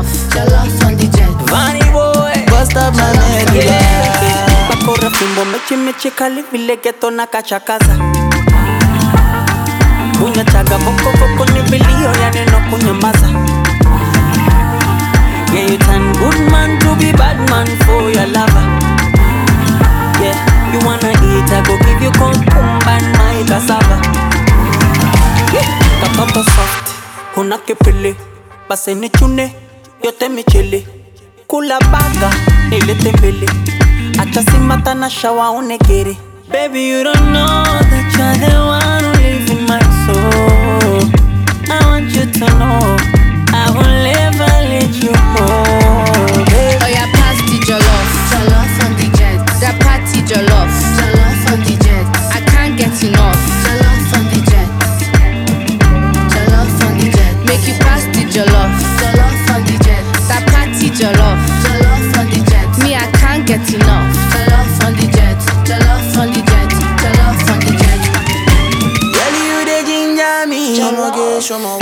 jollof on the jet. Vanny boy, bust up my neck. bakora fimbo mechi kali vile geto na kachakaza. Kunya chaga boko ni bilio ya neno kunyamaza. Yeah, you turn good man to be bad man for your lover. Yeah, you wanna eat, I go give you cucumber and my cassava. Yeah, katoto soft, una kipili, base ni chune, yote michili. Kula baga, nilete mbili, acha simata na shawa unegiri. Baby, you don't know that you're the one who lives in my soul. I want you to know I will never let you go, baby. Oh yeah, pass the jollof on the jet. That party jollof on the jet. I can't get enough, jollof on the jet. Jollof on the jet. Make you pass the jollof on the jet. That party jollof on the jet. Me, I can't get enough, jollof on the jet. Jollof on the jet. Jollof on the jet. Girl, you the ginger me. Jollof. Show my